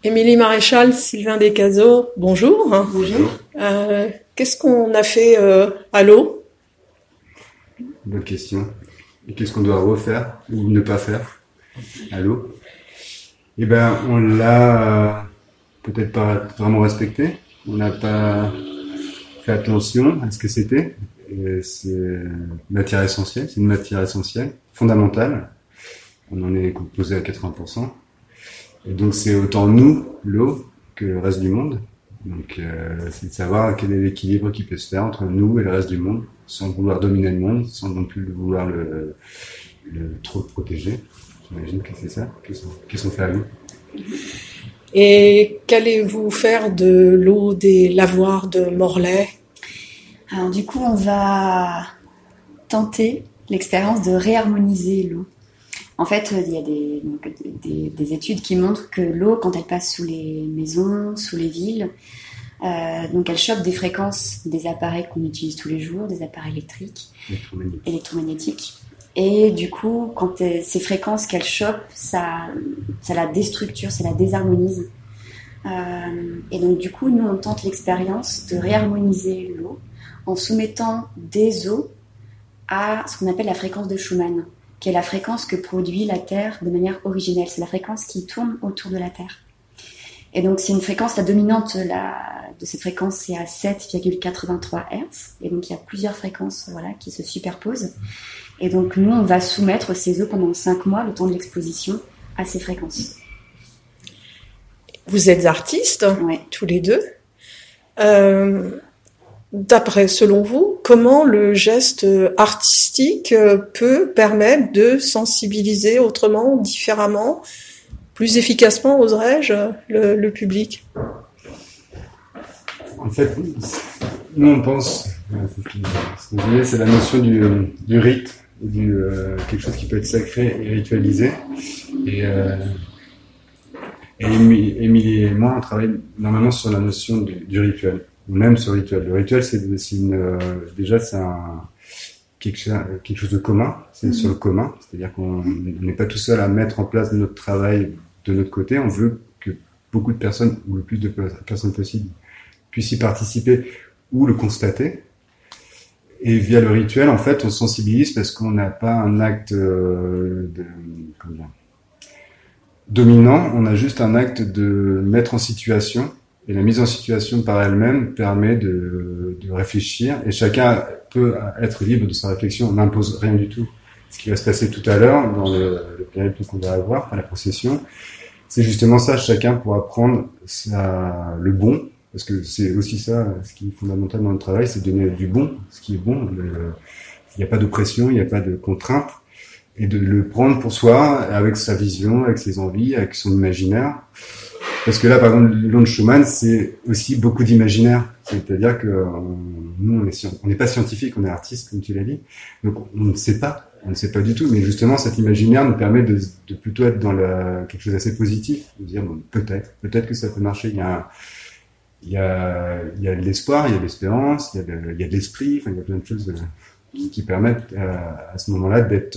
Émilie Maréchal, Sylvain Descazeaux, bonjour. Bonjour. Qu'est-ce qu'on a fait à l'eau? Bonne question. Et qu'est-ce qu'on doit refaire ou ne pas faire à l'eau? Eh ben, on l'a peut-être pas vraiment respecté. On n'a pas fait attention à ce que c'était. Et c'est une matière essentielle. C'est une matière essentielle, fondamentale. On en est composé à 80%. Et donc c'est autant nous, l'eau, que le reste du monde. Donc c'est de savoir quel est l'équilibre qui peut se faire entre nous et le reste du monde, sans vouloir dominer le monde, sans non plus vouloir le trop protéger. J'imagine que c'est ça qu'ils sont faits à nous. Et qu'allez-vous faire de l'eau des lavoirs de Morlaix? Alors du coup, on va tenter l'expérience de réharmoniser l'eau. En fait, il y a des études qui montrent que l'eau, quand elle passe sous les maisons, sous les villes, donc elle chope des fréquences des appareils qu'on utilise tous les jours, des appareils électriques, électromagnétiques. Et du coup, quand ces fréquences qu'elle chope, ça la déstructure, ça la désharmonise. Et donc du coup, nous, on tente l'expérience de réharmoniser l'eau en soumettant des eaux à ce qu'on appelle la fréquence de Schumann, qui est la fréquence que produit la Terre de manière originelle. C'est la fréquence qui tourne autour de la Terre. Et donc, c'est une fréquence, la dominante de cette fréquence, c'est à 7,83 Hz. Et donc, il y a plusieurs fréquences qui se superposent. Et donc, nous, on va soumettre ces eaux pendant 5 mois, le temps de l'exposition, à ces fréquences. Vous êtes artistes, ouais. Tous les deux. D'après, selon vous, comment le geste artistique peut permettre de sensibiliser autrement, différemment, plus efficacement, oserais-je, le public? En fait, nous on pense, c'est la notion du rite, quelque chose qui peut être sacré et ritualisé. Et Émilie et moi, on travaille normalement sur la notion du rituel. Même sur le rituel. Le rituel, c'est quelque chose de commun. C'est sur le commun. C'est-à-dire qu'on n'est pas tout seul à mettre en place notre travail de notre côté. On veut que beaucoup de personnes, ou le plus de personnes possible, puissent y participer ou le constater. Et via le rituel, en fait, on sensibilise parce qu'on n'a pas un acte dominant. On a juste un acte de mettre en situation. Et la mise en situation par elle-même permet de réfléchir, et chacun peut être libre de sa réflexion. On n'impose rien du tout. Ce qui va se passer tout à l'heure, dans le périple qu'on va avoir, à la procession, c'est justement ça. Chacun pourra prendre le bon, parce que c'est aussi ça, ce qui est fondamental dans le travail, c'est de donner du bon, ce qui est bon. Il n'y a pas de pression, il n'y a pas de contrainte, et de le prendre pour soi, avec sa vision, avec ses envies, avec son imaginaire. Parce que là, par exemple, le long de Schumann, c'est aussi beaucoup d'imaginaire. C'est-à-dire que nous, on n'est pas scientifique, on est artiste, comme tu l'as dit. Donc, on ne sait pas du tout. Mais justement, cet imaginaire nous permet de plutôt être dans quelque chose d'assez positif. De dire, bon, peut-être que ça peut marcher. Il y a de l'espoir, il y a de l'espérance, il y a de l'esprit. Enfin, il y a plein de choses qui permettent à ce moment-là d'être.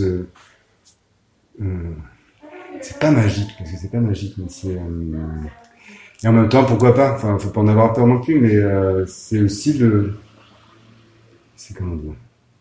C'est pas magique, parce que c'est pas magique, mais c'est et en même temps, pourquoi pas? Enfin, faut pas en avoir peur non plus, mais c'est aussi c'est comment dire?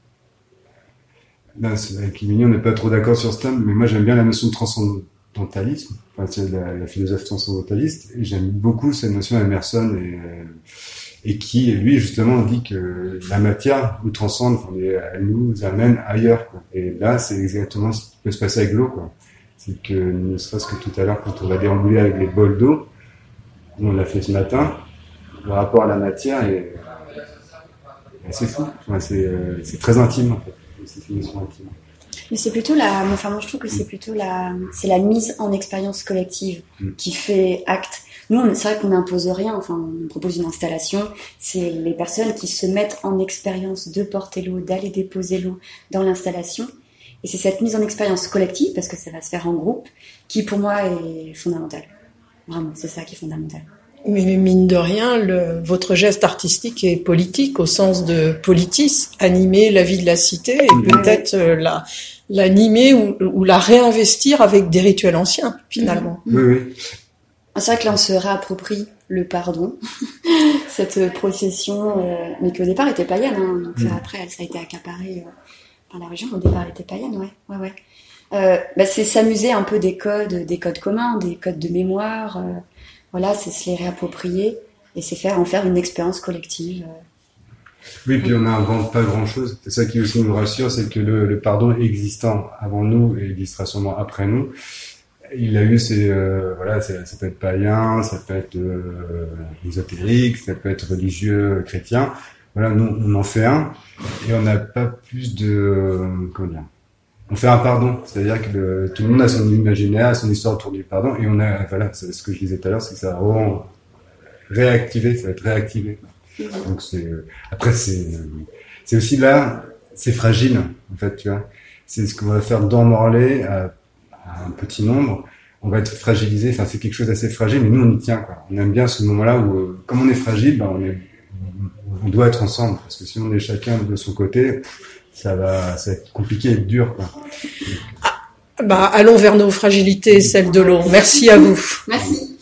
Là, avec Émilie, on n'est pas trop d'accord sur ce thème, mais moi j'aime bien la notion de transcendantalisme. Enfin, c'est la philosophe transcendentaliste, et j'aime beaucoup cette notion d'Emerson et qui, lui, justement, dit que la matière nous transcende, elle nous amène ailleurs, quoi. Et là, c'est exactement ce qui peut se passer avec l'eau, quoi. C'est que, ne serait-ce que tout à l'heure, quand on va déambuler avec les bols d'eau, on l'a fait ce matin, le rapport à la matière est assez fou. Enfin, c'est très intime, en fait. C'est une notion intime. Mais c'est plutôt moi je trouve que c'est plutôt c'est la mise en expérience collective qui fait acte. Nous, c'est vrai qu'on n'impose rien, on propose une installation, c'est les personnes qui se mettent en expérience de porter l'eau, d'aller déposer l'eau dans l'installation. Et c'est cette mise en expérience collective, parce que ça va se faire en groupe, qui pour moi est fondamentale. Vraiment, c'est ça qui est fondamental. Mais mine de rien, votre geste artistique est politique, au sens de politis, animer la vie de la cité, et peut-être l'animer ou la réinvestir avec des rituels anciens, finalement. Oui. C'est vrai que là, on se réapproprie le pardon, cette procession, mais qui au départ était païenne. Hein, donc après, ça a été accaparé par la région. Au départ, elle était païenne, ouais. C'est s'amuser un peu des codes communs, des codes de mémoire. Voilà, c'est se les réapproprier et c'est en faire une expérience collective. Oui, puis on n'invente pas grand-chose. C'est ça qui aussi nous rassure, c'est que le pardon existant avant nous et existera sûrement après nous, il a eu ça peut être païen, ça peut être ésotérique, ça peut être religieux, chrétien. Voilà, nous on en fait un et on n'a pas plus de on fait un pardon, c'est-à-dire que tout le monde a son imaginaire, son histoire autour du pardon et c'est ce que je disais tout à l'heure, c'est que ça va vraiment réactiver, ça va être réactivé. Donc c'est aussi là, c'est fragile en fait, tu vois. C'est ce qu'on va faire dans Morlaix à un petit nombre, on va être fragilisé. Enfin, c'est quelque chose d'assez fragile, mais nous on y tient, quoi. On aime bien ce moment-là où, comme on est fragile, on doit être ensemble, parce que si on est chacun de son côté, ça va être compliqué et dur, quoi. Allons vers nos fragilités, celles de l'eau. Merci à vous. Merci.